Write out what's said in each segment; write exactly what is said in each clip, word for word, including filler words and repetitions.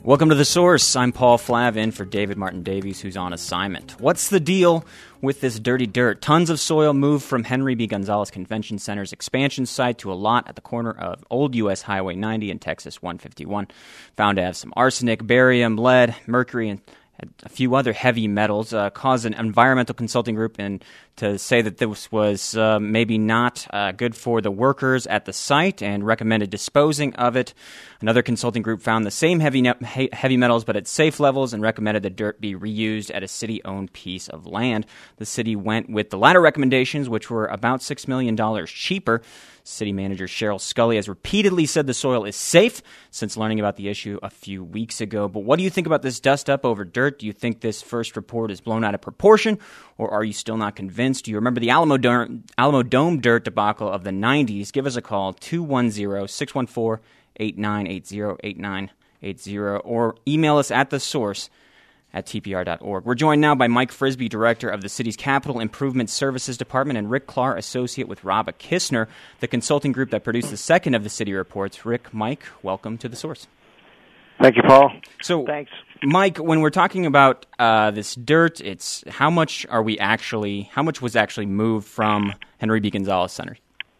Welcome to The Source. I'm Paul Flavin for David Martin Davies, who's on assignment. What's the deal with this dirty dirt? Tons of soil moved from Henry B. Gonzalez Convention Center's expansion site to a lot at the corner of Old U S Highway ninety and Texas one fifty-one. Found to have some arsenic, barium, lead, mercury, and a few other heavy metals, uh, caused an environmental consulting group and to say that this was uh, maybe not uh, good for the workers at the site and recommended disposing of it. Another consulting group found the same heavy ne- heavy metals but at safe levels and recommended the dirt be reused at a city-owned piece of land. The city went with the latter recommendations, which were about six million dollars cheaper. City manager Cheryl Scully has repeatedly said the soil is safe since learning about the issue a few weeks ago. But what do you think about this dust-up over dirt? Do you think this first report is blown out of proportion, or are you still not convinced? Do you remember the Alamo Dome, Alamo Dome dirt debacle of the nineties? Give us a call, two one zero, six one four, eight nine eight zero, eight nine eight zero, or email us at the source at T P R dot org. We're joined now by Mike Frisby, director of the city's Capital Improvement Services Department, and Rick Clark, associate with Robert Kistner, the consulting group that produced the second of the city reports. Rick, Mike, welcome to The Source. Thank you, Paul. So, Thanks. Mike, when we're talking about uh, this dirt, it's how much are we actually, how much was actually moved from Henry B. Gonzalez Center?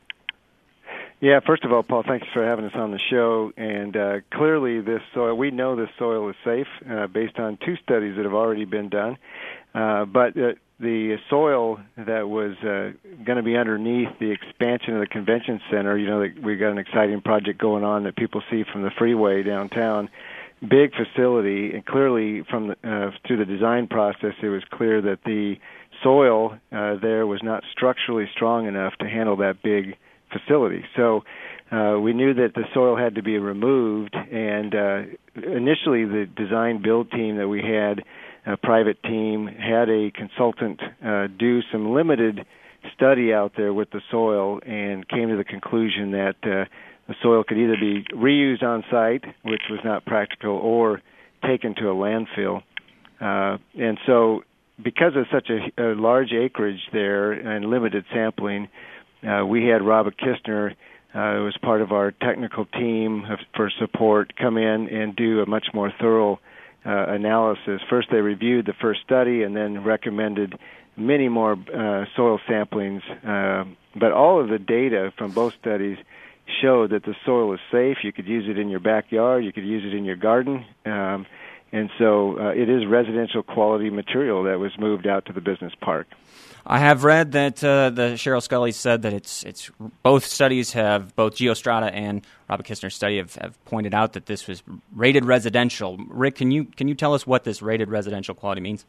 Yeah, first of all, Paul, thanks for having us on the show. And uh, clearly, this soil, we know this soil is safe uh, based on two studies that have already been done. Uh, but uh, the soil that was uh, going to be underneath the expansion of the convention center, you know, we got an exciting project going on that people see from the freeway downtown. Big facility, and clearly from the, uh, through the design process, it was clear that the soil uh, there was not structurally strong enough to handle that big facility. So uh, we knew that the soil had to be removed, and uh, initially the design build team that we had, a private team, had a consultant uh, do some limited study out there with the soil and came to the conclusion that uh, the soil could either be reused on site, which was not practical, or taken to a landfill. Uh, and so because of such a, a large acreage there and limited sampling, Uh, we had Robert Kistner, uh, who was part of our technical team of, for support, come in and do a much more thorough uh, analysis. First, they reviewed the first study and then recommended many more uh, soil samplings. Uh, but all of the data from both studies showed that the soil is safe. You could use it in your backyard. You could use it in your garden. Um, and so uh, it is residential quality material that was moved out to the business park. I have read that uh, the Cheryl Scully said that it's it's both studies have, both Geostrata and Robert Kistner's study have, have pointed out that this was rated residential. Rick, can you can you tell us what this rated residential quality means?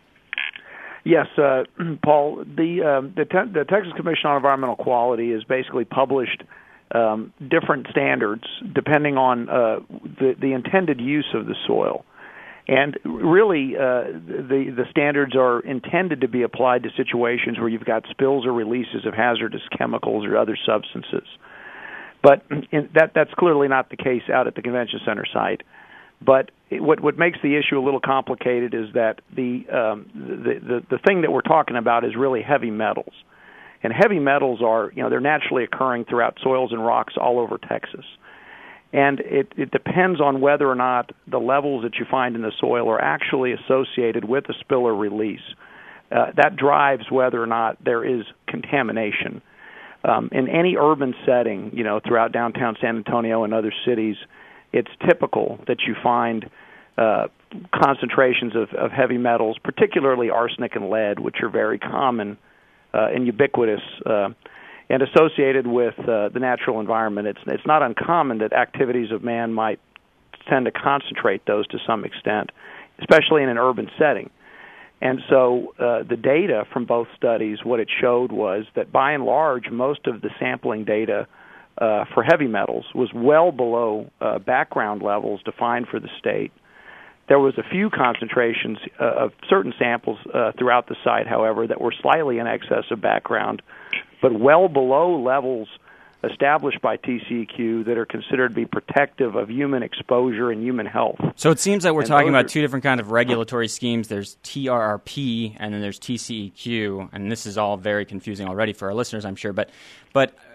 Yes, uh, Paul. The uh, the, te- the Texas Commission on Environmental Quality has basically published um, different standards depending on uh, the the intended use of the soil. And really, uh, the the standards are intended to be applied to situations where you've got spills or releases of hazardous chemicals or other substances. But in, that that's clearly not the case out at the convention center site. But it, what what makes the issue a little complicated is that the, um, the the the thing that we're talking about is really heavy metals, and heavy metals are you know they're naturally occurring throughout soils and rocks all over Texas. And it, it depends on whether or not the levels that you find in the soil are actually associated with a spill or release. Uh, that drives whether or not there is contamination. Um, in any urban setting, you know, throughout downtown San Antonio and other cities, it's typical that you find uh, concentrations of, of heavy metals, particularly arsenic and lead, which are very common uh, and ubiquitous uh and associated with uh, the natural environment. It's it's not uncommon that activities of man might tend to concentrate those to some extent, especially in an urban setting. And so uh, the data from both studies, what it showed was that by and large, most of the sampling data uh, for heavy metals was well below uh, background levels defined for the state. There was a few concentrations uh, of certain samples uh, throughout the site, however, that were slightly in excess of background, but well below levels established by T C E Q that are considered to be protective of human exposure and human health. So it seems that we're and talking about are, two different kind of regulatory schemes. There's T R R P and then there's T C E Q, and this is all very confusing already for our listeners, I'm sure. But but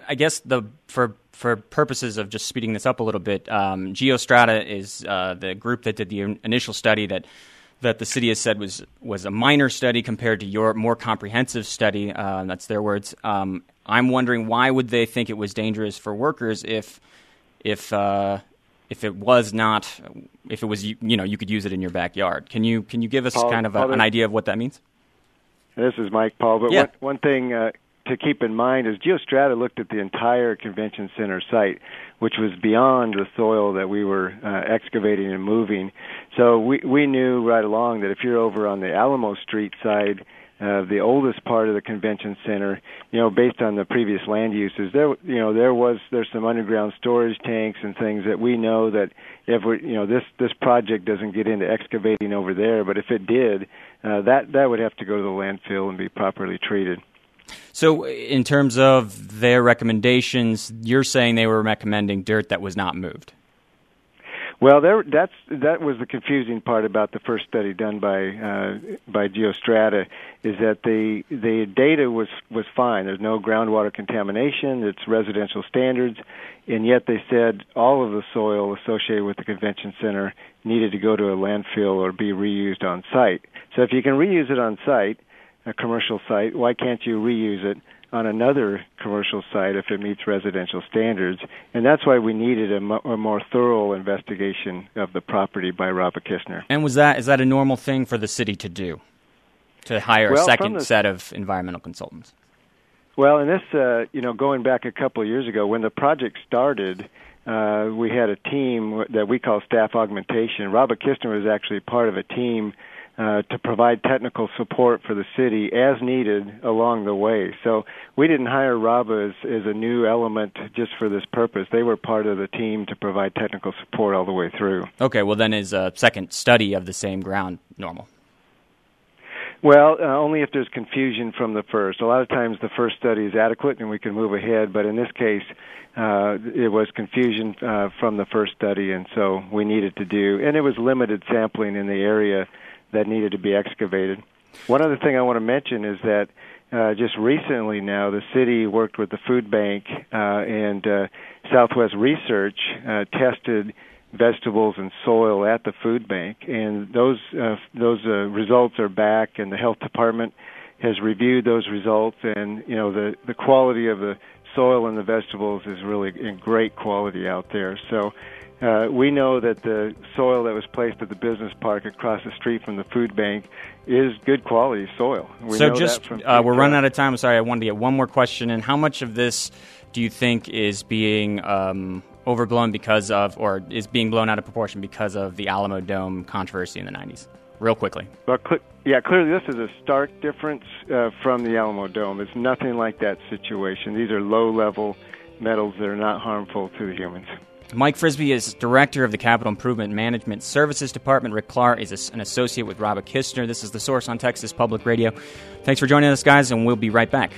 I guess the for for purposes of just speeding this up a little bit, um, Geostrata is uh, the group that did the initial study that that the city has said was was a minor study compared to your more comprehensive study. Uh, that's their words. Um, I'm wondering, why would they think it was dangerous for workers if if uh, if it was not, if it was, you, you know, you could use it in your backyard? Can you can you give us Paul, kind of a, Paul, an idea of what that means? This is Mike, Paul. But yeah. one, one thing uh, to keep in mind is Geostrata looked at the entire convention center site, which was beyond the soil that we were uh, excavating and moving. So we we knew right along that if you're over on the Alamo Street side, uh, the oldest part of the convention center, you know, based on the previous land uses, there you know there was there's some underground storage tanks and things that we know that if we you know this this project doesn't get into excavating over there, but if it did, uh, that that would have to go to the landfill and be properly treated. So in terms of their recommendations, you're saying they were recommending dirt that was not moved? Well, there, that's that was the confusing part about the first study done by uh, by Geostrata, is that the the data was was fine. There's no groundwater contamination. It's residential standards, and yet they said all of the soil associated with the convention center needed to go to a landfill or be reused on site. So if you can reuse it on site, a commercial site, why can't you reuse it on another commercial site if it meets residential standards? And that's why we needed a, mo- a more thorough investigation of the property by Robert Kistner. And was that is that a normal thing for the city to do, to hire well, a second the, set of environmental consultants? Well, in this, uh, you know, going back a couple of years ago, when the project started, uh, we had a team that we call staff augmentation. Robert Kistner was actually part of a team Uh, to provide technical support for the city as needed along the way. So we didn't hire RABA as, as a new element just for this purpose. They were part of the team to provide technical support all the way through. Okay, well then is a second study of the same ground normal? Well, uh, only if there's confusion from the first. A lot of times the first study is adequate and we can move ahead, but in this case uh, it was confusion uh, from the first study, and so we needed to do, and it was limited sampling in the area that needed to be excavated. One other thing I want to mention is that uh, just recently now the city worked with the food bank uh, and uh, Southwest Research uh, tested vegetables and soil at the food bank, and those uh, those uh, results are back, and the health department has reviewed those results, and you know the the quality of the soil and the vegetables is really in great quality out there. So Uh, we know that the soil that was placed at the business park across the street from the food bank is good quality soil. We so know just, that from uh, we're running out of time. I'm sorry, I wanted to get one more question in. How much of this do you think is being um, overblown because of, or is being blown out of proportion because of the Alamo Dome controversy in the nineties? Real quickly. Well, cl- yeah, clearly this is a stark difference uh, from the Alamo Dome. It's nothing like that situation. These are low-level metals that are not harmful to the humans. Mike Frisby is Director of the Capital Improvement Management Services Department. Rick Clark is a, an associate with Robert Kistner. This is The Source on Texas Public Radio. Thanks for joining us, guys, and we'll be right back.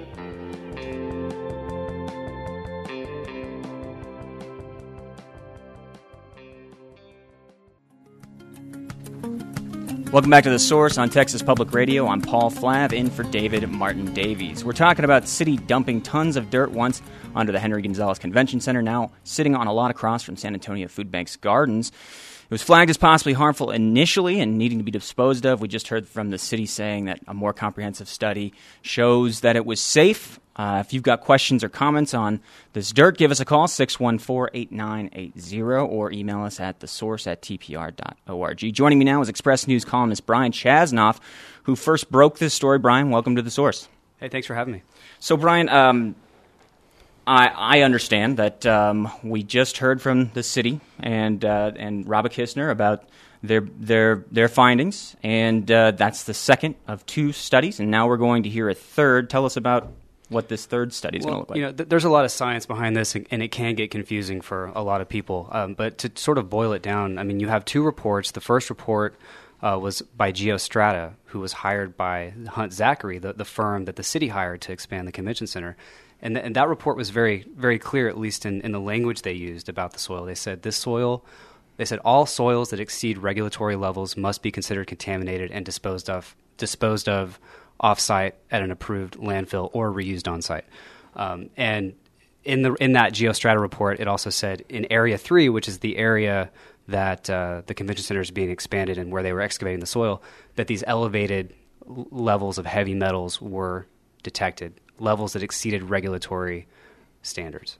Welcome back to The Source on Texas Public Radio. I'm Paul Flav, in for David Martin Davies. We're talking about city dumping tons of dirt once onto the Henry Gonzalez Convention Center, now sitting on a lot across from San Antonio Food Bank's gardens. It was flagged as possibly harmful initially and needing to be disposed of. We just heard from the city saying that a more comprehensive study shows that it was safe. Uh, if you've got questions or comments on this dirt, give us a call, six one four, eight nine eight zero, or email us at the source at t p r dot org. Joining me now is Express News columnist Brian Chasnoff, who first broke this story. Brian, welcome to The Source. Hey, thanks for having me. So, Brian, um, I, I understand that um, we just heard from the city and uh, and Robert Kistner about their their their findings, and uh, that's the second of two studies, and now we're going to hear a third. Tell us about what this third study is well, going to look like. You know, th- there's a lot of science behind this, and it can get confusing for a lot of people. Um, but to sort of boil it down, I mean, you have two reports. The first report uh, was by Geostrata, who was hired by Hunt Zachary, the, the firm that the city hired to expand the convention center. And, th- and that report was very, very clear, at least in, in the language they used about the soil. They said this soil, they said all soils that exceed regulatory levels must be considered contaminated and disposed of, disposed of off-site at an approved landfill or reused on-site. Um, and in the in that Geostrata report, it also said in Area Three, which is the area that uh, the convention center is being expanded and where they were excavating the soil, that these elevated l- levels of heavy metals were detected, levels that exceeded regulatory standards.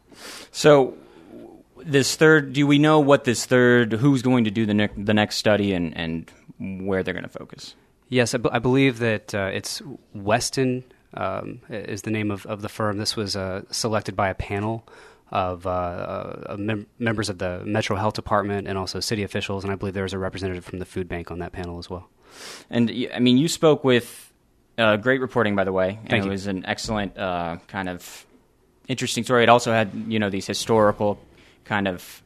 So this third, do we know what this third, who's going to do the, ne- the next study and, and where they're going to focus? Yes, I, b- I believe that uh, it's Weston um, is the name of, of the firm. This was uh, selected by a panel of uh, uh, mem- members of the Metro Health Department and also city officials, and I believe there was a representative from the food bank on that panel as well. And, I mean, you spoke with uh, great reporting, by the way, and Thank it you. was an excellent uh, kind of interesting story. It also had, you know, these historical kind of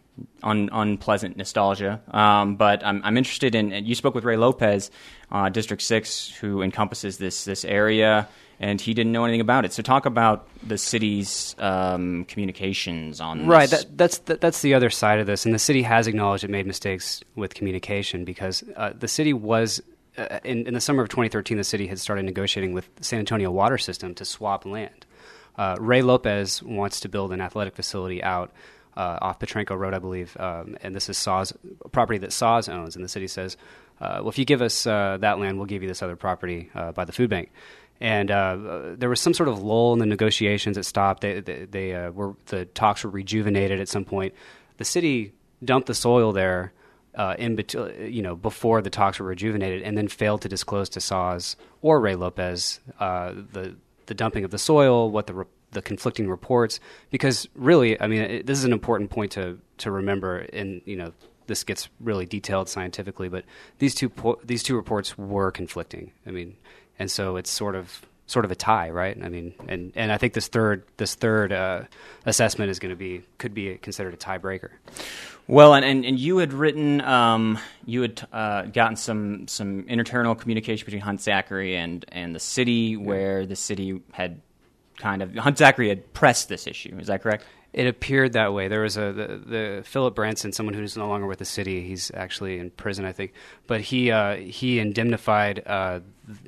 un- unpleasant nostalgia. Um, but I'm, I'm interested in, you spoke with Ray Lopez, uh, District six, who encompasses this this area, and he didn't know anything about it. So talk about the city's um, communications on Right, this. that, that's that, that's the other side of this, and the city has acknowledged it made mistakes with communication because uh, the city was, uh, in, in the summer of twenty thirteen, the city had started negotiating with the San Antonio Water System to swap land. Uh, Ray Lopez wants to build an athletic facility out uh, off Petrenko Road, I believe, um, and this is Saw's property that Saws owns, and the city says, uh, well, if you give us uh, that land, we'll give you this other property uh, by the food bank. And uh, there was some sort of lull in the negotiations. It stopped. They, they, they uh, were the talks were rejuvenated at some point. The city dumped the soil there, uh, in bet- you know, before the talks were rejuvenated, and then failed to disclose to Saws or Ray Lopez uh, the the dumping of the soil, what the re- the conflicting reports. Because really, I mean, it, this is an important point to to remember. And you know, this gets really detailed scientifically, but these two po- these two reports were conflicting. I mean. And so it's sort of sort of a tie, right? I mean, and, and I think this third this third uh, assessment is going to be could be considered a tiebreaker. Well, and, and, and you had written, um, you had uh, gotten some some internal communication between Hunt Zachary and, and the city, where the city had kind of Hunt Zachary had pressed this issue. Is that correct? It appeared that way. There was a the, the Philip Branson, someone who's no longer with the city. He's actually in prison, I think. But he uh, he indemnified uh,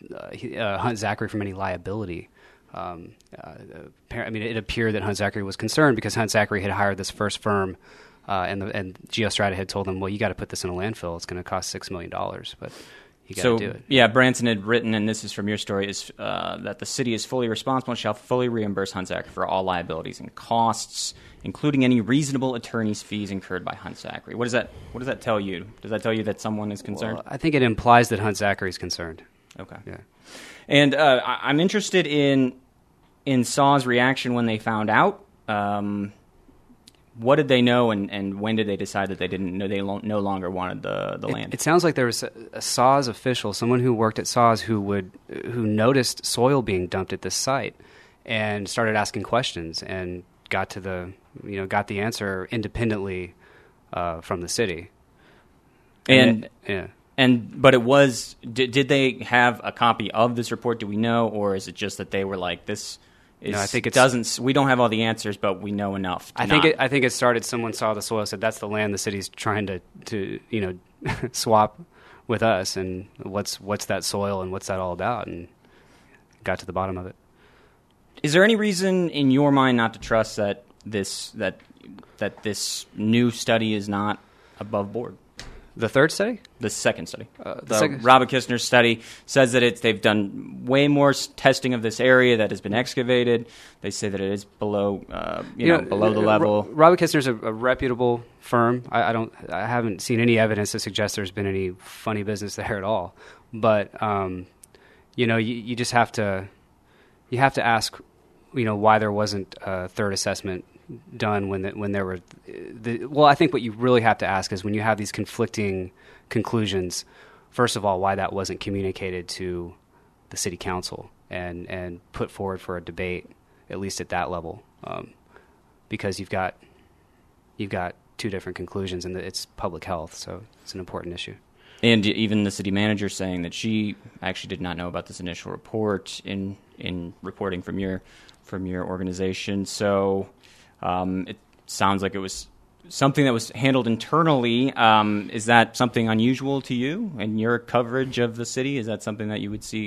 he, uh, Hunt Zachary from any liability. Um, uh, I mean, it appeared that Hunt Zachary was concerned because Hunt Zachary had hired this first firm, uh, and the, and Geostrata had told them, "Well, you got to put this in a landfill. It's going to cost six million dollars." But you got to so, do it. Yeah, Branson had written, and this is from your story, is uh, that the city is fully responsible and shall fully reimburse Hunt Zachary for all liabilities and costs, including any reasonable attorney's fees incurred by Hunt Zachary. What does that What does that tell you? Does that tell you that someone is concerned? Well, I think it implies that Hunt Zachary is concerned. Okay. Yeah. And uh, I- I'm interested in in Saw's reaction when they found out. Um, what did they know, and, and when did they decide that they didn't know they lo- no longer wanted the, the It, land? it sounds like there was a, a Saws official, someone who worked at Saws, who would who noticed soil being dumped at this site, and started asking questions, and got to the you know got the answer independently uh, from the city. And, And it- yeah. and but it was did, did they have a copy of this report? Do we know, or is it just that they were like this? Is, No, I think it's- doesn't. We don't have all the answers, but we know enough. To I think not. it, I think it started. Someone saw the soil, said that's the land the city's trying to, to you know swap with us, and what's what's that soil and what's that all about, and got to the bottom of it. Is there any reason in your mind not to trust that this that that this new study is not above board? The third study? The second study, Uh, the the second- Robert Kistner's study says that it's they've done way more s- testing of this area that has been excavated. They say that it is below, uh, you, know, below the uh, level. Ro- Robert Kistner's a, a reputable firm. I, I don't, I haven't seen any evidence to suggest there's been any funny business there at all. But um, you know, you, you just have to, you have to ask, you know, why there wasn't a third assessment done when the, when there were. The, well, I think what you really have to ask is when you have these conflicting conclusions. First of all, why that wasn't communicated to the city council and and put forward for a debate, at least at that level, um, because you've got you've got two different conclusions, and it's public health, so it's an important issue. And even the city manager saying that she actually did not know about this initial report in in reporting from your from your organization. So um, it sounds like it was something that was handled internally. Um, is that something unusual to you in your coverage of the city? Is that something that you would see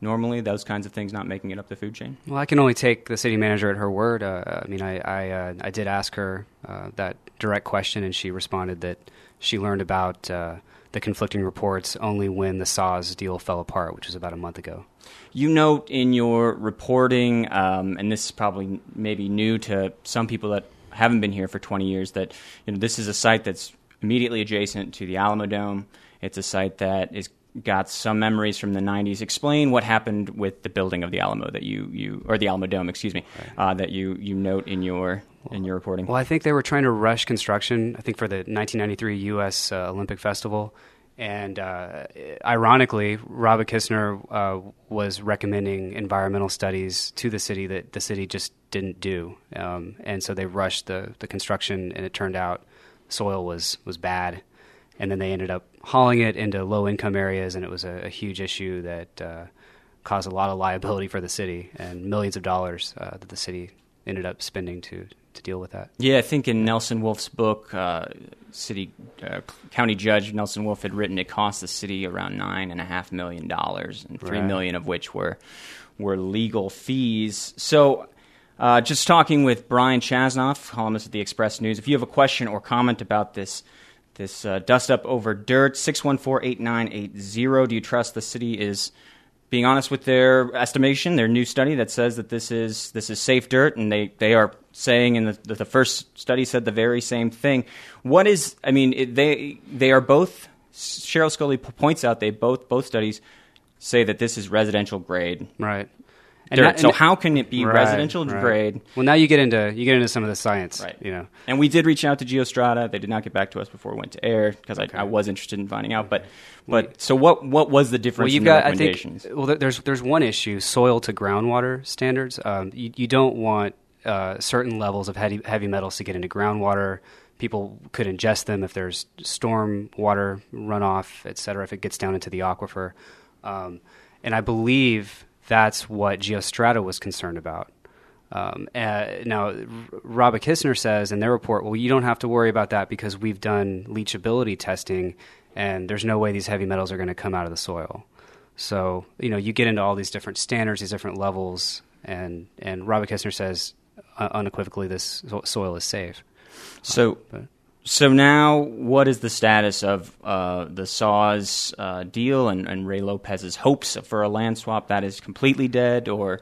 normally, those kinds of things not making it up the food chain? Well, I can only take the city manager at her word. Uh, I mean, I I, uh, I did ask her uh, that direct question, and she responded that she learned about uh, the conflicting reports only when the S A W S deal fell apart, which was about a month ago. You note in your reporting, um, and this is probably maybe new to some people that haven't been here for twenty years, that you know this is a site that's immediately adjacent to the Alamo Dome. It's a site that is got some memories from the nineties. Explain what happened with the building of the Alamo that you, you or the Alamo Dome, excuse me, right. uh, that you, you note in your in your reporting. Well, I think they were trying to rush construction. I think for the nineteen ninety-three U S Uh, Olympic Festival. And uh, ironically, Robert Kistner uh, was recommending environmental studies to the city that the city just didn't do. Um, and so they rushed the, the construction, and it turned out soil was, was bad. And then they ended up hauling it into low-income areas, and it was a, a huge issue that uh, caused a lot of liability for the city and millions of dollars uh, that the city ended up spending to to deal with that. Yeah, I think in Nelson Wolf's book, uh, city uh, county judge Nelson Wolf had written it cost the city around nine and a half million dollars, and three right. million of which were were legal fees. So, uh, just talking with Brian Chasnoff, columnist at the Express News. If you have a question or comment about this this uh, dust up over dirt, six one four, eight nine eight zero. Do you trust the city is being honest with their estimation, their new study that says that this is this is safe dirt, and they, they are saying in the, the the first study said the very same thing. What is, I mean, it, they they are both, Cheryl Scully points out, they both both studies say that this is residential grade. Right. And dirt. That, and so how can it be right, residential right. grade? Well, now you get into you get into some of the science, right? You know, and we did reach out to Geostrata. They did not get back to us before we went to air because okay. I, I was interested in finding out. But but we, so what what was the difference well, you've in got, the recommendations? I think, well, there's there's one issue: soil to groundwater standards. Um, you, you don't want uh, certain levels of heavy heavy metals to get into groundwater. People could ingest them if there's storm water runoff, et cetera, if it gets down into the aquifer. Um, and I believe that's what Geostrata was concerned about. Um, uh, now, Robert Kistner says in their report, well, you don't have to worry about that because we've done leachability testing, and there's no way these heavy metals are going to come out of the soil. So, you know, you get into all these different standards, these different levels, and, and Robert Kistner says uh, unequivocally this soil is safe. So, but, so now, what is the status of uh, the S A W S uh, deal and, and Ray Lopez's hopes for a land swap? That is completely dead, or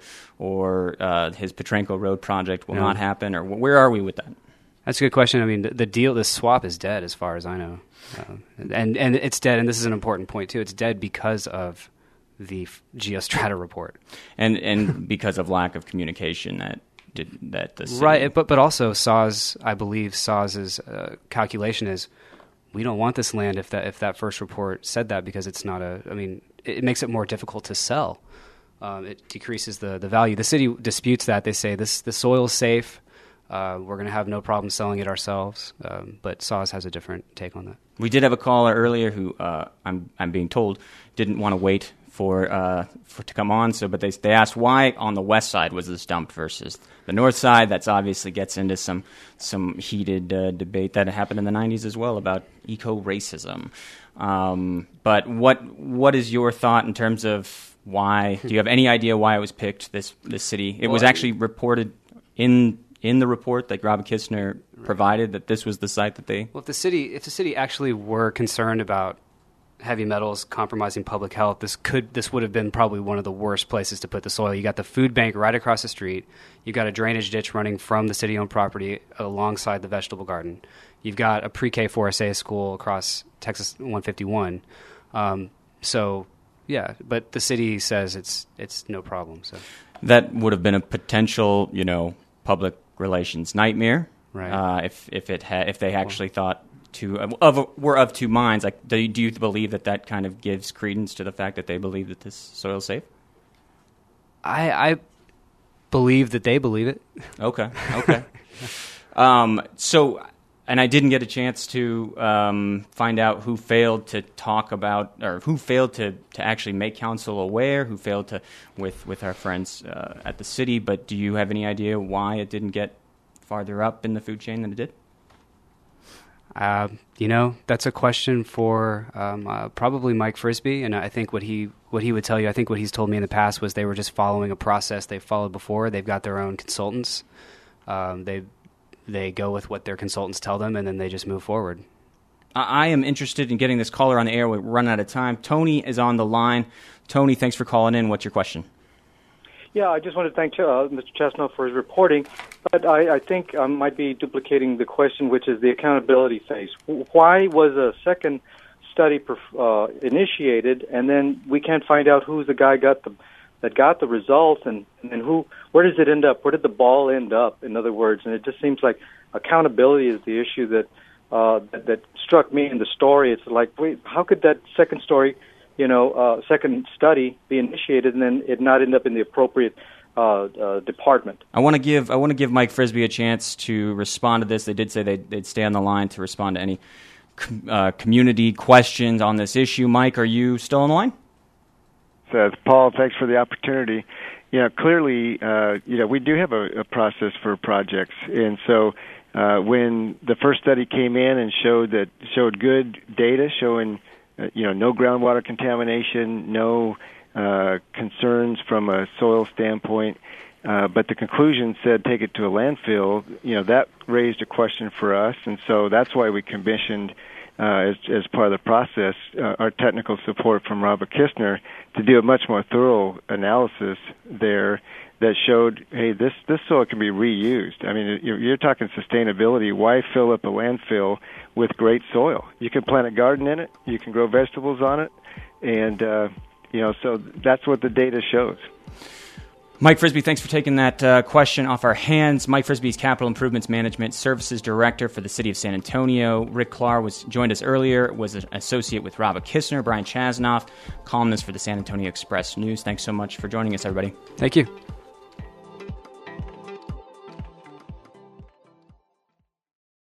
or uh, his Petrenko Road project will no. not happen, or where are we with that? That's a good question. I mean, the, the deal, the swap is dead as far as I know, uh, and and it's dead. And this is an important point too. It's dead because of the Geostrata report, and and because of lack of communication that. Did that the city... Right, but but also S A W S, I believe S A W S's uh, calculation is we don't want this land if that if that first report said that because it's not a. I mean, it, it makes it more difficult to sell. Um, it decreases the, the value. The city disputes that. They say this the soil is safe. Uh, we're going to have no problem selling it ourselves. Um, but S A W S has a different take on that. We did have a caller earlier who uh, I'm I'm being told didn't want to wait for uh for to come on. So, but they they asked why on the west side was this dumped versus the north side. That's obviously gets into some some heated uh, debate that happened in the nineties as well about eco-racism. Um, but what what is your thought in terms of why? Do you have any idea why it was picked this this city? It well, was actually reported in. in the report that Robert Kistner provided that this was the site that they... Well, if the city if the city actually were concerned about heavy metals compromising public health, this could this would have been probably one of the worst places to put the soil. You got the food bank right across the street. You've got a drainage ditch running from the city-owned property alongside the vegetable garden. You've got a pre-K four S A school across Texas one fifty-one. Um, so, yeah, but the city says it's it's no problem. So that would have been a potential, you know, public relations nightmare, right? Uh, if if it ha- if they actually thought two of were of two minds, like do you, do you believe that that kind of gives credence to the fact that they believe that this soil is safe? I I believe that they believe it. Okay, okay. um, so, and I didn't get a chance to um, find out who failed to talk about, or who failed to, to actually make council aware, who failed to, with, with our friends uh, at the city, but do you have any idea why it didn't get farther up in the food chain than it did? Uh, you know, that's a question for um, uh, probably Mike Frisby, and I think what he what he would tell you, I think what he's told me in the past was they were just following a process they've followed before. They've got their own consultants. Um, they they go with what their consultants tell them, and then they just move forward. I am interested in getting this caller on the air. We're running out of time. Tony is on the line. Tony, thanks for calling in. What's your question? Yeah, I just want to thank uh, Mister Chesno for his reporting, but I, I think I might be duplicating the question, which is the accountability phase. Why was a second study uh, initiated, and then we can't find out who's the guy got the that got the results, and, and then who? Where does it end up? Where did the ball end up? In other words, and it just seems like accountability is the issue that uh, that, that struck me in the story. It's like, wait, how could that second story? you know, uh, second study be initiated and then it not end up in the appropriate uh, uh, department. I want to give I want to give Mike Frisby a chance to respond to this. They did say they'd, they'd stay on the line to respond to any com- uh, community questions on this issue. Mike, are you still on the line? So, Paul, thanks for the opportunity. You know, clearly, uh, you know, we do have a, a process for projects, and so uh, when the first study came in and showed that showed good data showing Uh, you know, no groundwater contamination, no uh, concerns from a soil standpoint, uh, but the conclusion said take it to a landfill. You know, that raised a question for us, and so that's why we commissioned, uh, as, as part of the process, uh, our technical support from Robert Kistner to do a much more thorough analysis there that showed, hey, this, this soil can be reused. I mean, you're, you're talking sustainability. Why fill up a landfill with great soil? You can plant a garden in it. You can grow vegetables on it. And, uh, you know, so that's what the data shows. Mike Frisby, thanks for taking that uh, question off our hands. Mike Frisby is Capital Improvements Management Services Director for the City of San Antonio. Rick Clark was joined us earlier, was an associate with Robert Kistner. Brian Chasnoff, columnist for the San Antonio Express News. Thanks so much for joining us, everybody. Thank you.